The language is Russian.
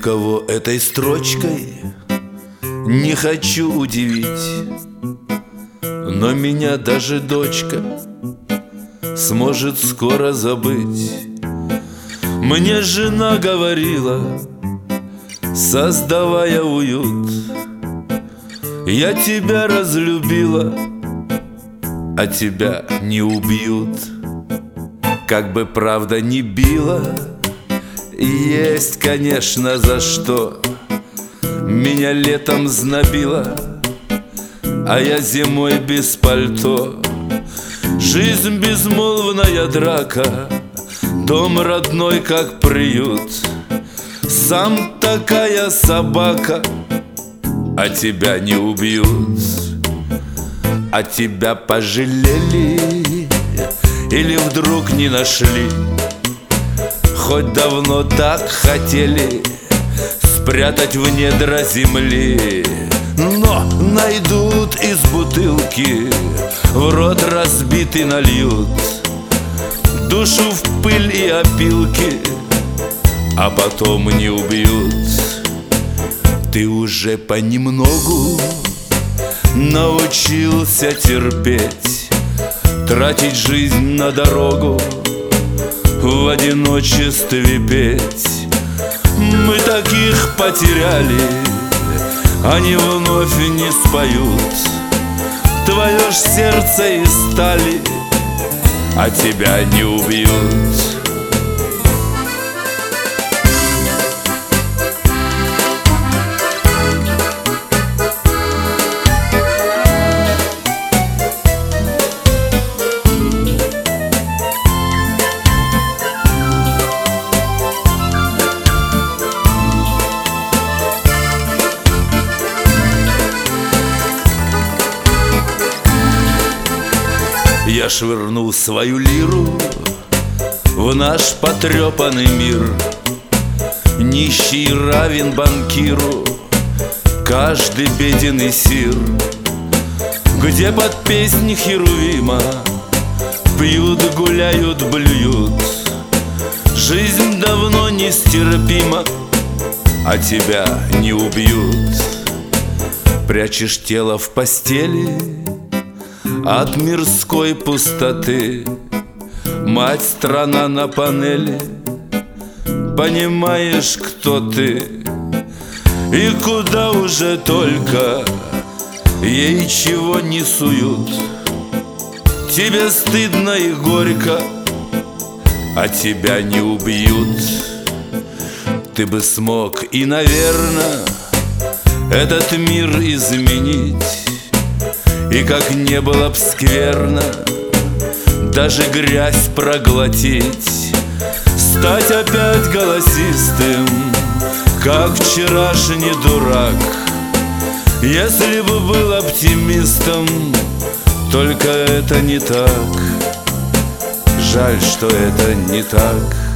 никого этой строчкой не хочу удивить, но меня даже дочка сможет скоро забыть. Мне жена говорила, создавая уют: я тебя разлюбила, а тебя не убьют. Как бы правда ни била, есть, конечно, за что. Меня летом знобило, а я зимой без пальто. Жизнь безмолвная драка, дом родной как приют. Сам такая собака, а тебя не убьют. А тебя пожалели или вдруг не нашли? Хоть давно так хотели спрятать в недра земли, но найдут из бутылки, в рот разбитый нальют, душу в пыль и опилки, а потом не убьют. Ты уже понемногу научился терпеть, тратить жизнь на дорогу, в одиночестве петь. Мы таких потеряли, они вновь не споют. Твое ж сердце из стали, а тебя не убьют. Я швырнул свою лиру в наш потрепанный мир. Нищий равен банкиру, каждый беден и сир. Где под песни Херувима пьют, гуляют, блюют. Жизнь давно нестерпима, а тебя не убьют. Прячешь тело в постели от мирской пустоты. Мать, страна на панели, понимаешь, кто ты и куда уже только ей чего не суют. Тебе стыдно и горько, а тебя не убьют. Ты бы смог и, наверно, этот мир изменить. И как не было б скверно даже грязь проглотить, стать опять голосистым, как вчерашний дурак. Если бы был оптимистом, только это не так. Жаль, что это не так.